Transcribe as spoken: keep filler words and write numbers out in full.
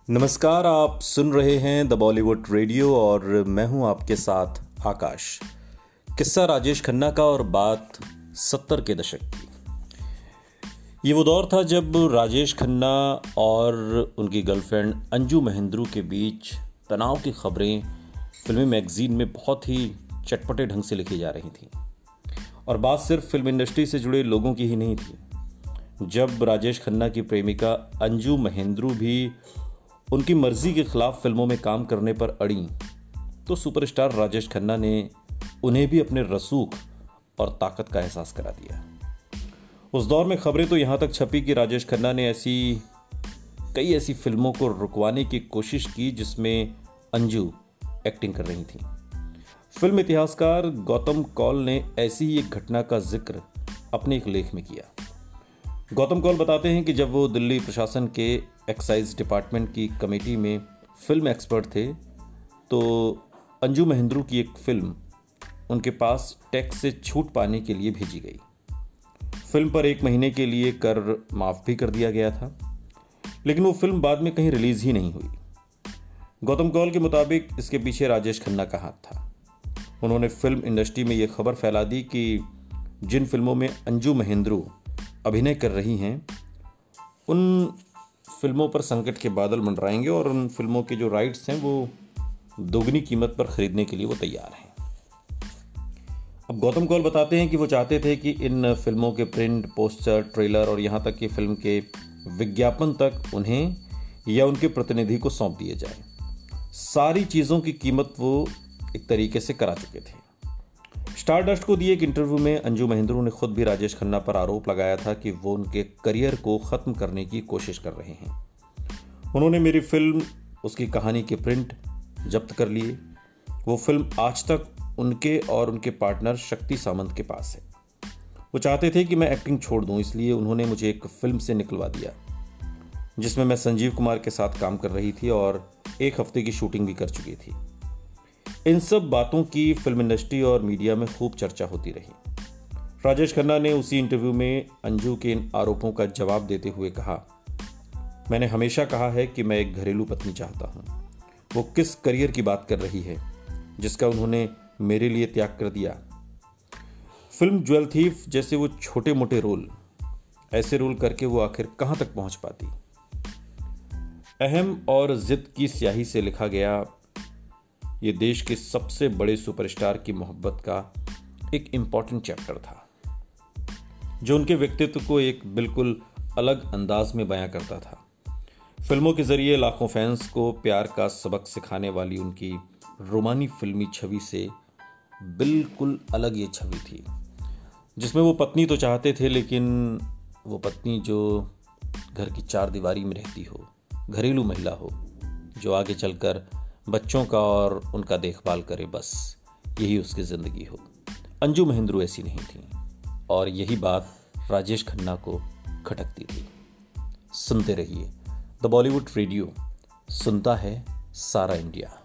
नमस्कार, आप सुन रहे हैं द बॉलीवुड रेडियो और मैं हूं आपके साथ आकाश। किस्सा राजेश खन्ना का और बात सत्तर के दशक की। ये वो दौर था जब राजेश खन्ना और उनकी गर्लफ्रेंड अंजू महेंद्रू के बीच तनाव की खबरें फिल्मी मैगजीन में बहुत ही चटपटे ढंग से लिखी जा रही थी। और बात सिर्फ फिल्म इंडस्ट्री से जुड़े लोगों की ही नहीं थी। जब राजेश खन्ना की प्रेमिका अंजू महेंद्रू भी उनकी मर्जी के खिलाफ फिल्मों में काम करने पर अड़ी तो सुपरस्टार राजेश खन्ना ने उन्हें भी अपने रसूख और ताकत का एहसास करा दिया। उस दौर में खबरें तो यहां तक छपी कि राजेश खन्ना ने ऐसी कई ऐसी फिल्मों को रुकवाने की कोशिश की जिसमें अंजू एक्टिंग कर रही थी। फिल्म इतिहासकार गौतम कौल ने ऐसी ही एक घटना का जिक्र अपने एक लेख में किया। गौतम कौल बताते हैं कि जब वो दिल्ली प्रशासन के एक्साइज डिपार्टमेंट की कमेटी में फिल्म एक्सपर्ट थे तो अंजू महेंद्रू की एक फिल्म उनके पास टैक्स से छूट पाने के लिए भेजी गई। फिल्म पर एक महीने के लिए कर माफ भी कर दिया गया था, लेकिन वो फिल्म बाद में कहीं रिलीज ही नहीं हुई। गौतम कौल के मुताबिक इसके पीछे राजेश खन्ना का हाथ था। उन्होंने फिल्म इंडस्ट्री में यह खबर फैला दी कि जिन फिल्मों में अंजू महेंद्रू अभिनय कर रही हैं उन फिल्मों पर संकट के बादल मंडराएंगे और उन फिल्मों के जो राइट्स हैं वो दोगुनी कीमत पर खरीदने के लिए वो तैयार हैं। अब गौतम कौल बताते हैं कि वो चाहते थे कि इन फिल्मों के प्रिंट, पोस्टर, ट्रेलर और यहाँ तक कि फिल्म के विज्ञापन तक उन्हें या उनके प्रतिनिधि को सौंप दिए जाए। सारी चीज़ों की कीमत वो एक तरीके से करा चुके थे। स्टारडस्ट को दिए एक इंटरव्यू में अंजू महेंद्रू ने खुद भी राजेश खन्ना पर आरोप लगाया था कि वो उनके करियर को ख़त्म करने की कोशिश कर रहे हैं। उन्होंने मेरी फिल्म, उसकी कहानी के प्रिंट जब्त कर लिए। वो फिल्म आज तक उनके और उनके पार्टनर शक्ति सामंत के पास है। वो चाहते थे कि मैं एक्टिंग छोड़ दूं, इसलिए उन्होंने मुझे एक फिल्म से निकलवा दिया जिसमें मैं संजीव कुमार के साथ काम कर रही थी और एक हफ्ते की शूटिंग भी कर चुकी थी। इन सब बातों की फिल्म इंडस्ट्री और मीडिया में खूब चर्चा होती रही। राजेश खन्ना ने उसी इंटरव्यू में अंजू के इन आरोपों का जवाब देते हुए कहा, मैंने हमेशा कहा है कि मैं एक घरेलू पत्नी चाहता हूं। वो किस करियर की बात कर रही है जिसका उन्होंने मेरे लिए त्याग कर दिया। फिल्म ज्वेल थीफ जैसे वो छोटे मोटे रोल, ऐसे रोल करके वो आखिर कहां तक पहुंच पाती। अहम और जिद की स्याही से लिखा गया ये देश के सबसे बड़े सुपरस्टार की मोहब्बत का एक इंपॉर्टेंट चैप्टर था जो उनके व्यक्तित्व को एक बिल्कुल अलग अंदाज में बयां करता था। फिल्मों के जरिए लाखों फैंस को प्यार का सबक सिखाने वाली उनकी रोमानी फिल्मी छवि से बिल्कुल अलग ये छवि थी जिसमें वो पत्नी तो चाहते थे, लेकिन वो पत्नी जो घर की चार दीवारी में रहती हो, घरेलू महिला हो जो आगे चलकर बच्चों का और उनका देखभाल करे, बस यही उसकी ज़िंदगी हो। अंजू महेंद्रू ऐसी नहीं थी और यही बात राजेश खन्ना को खटकती थी। सुनते रहिए द बॉलीवुड रेडियो, सुनता है सारा इंडिया।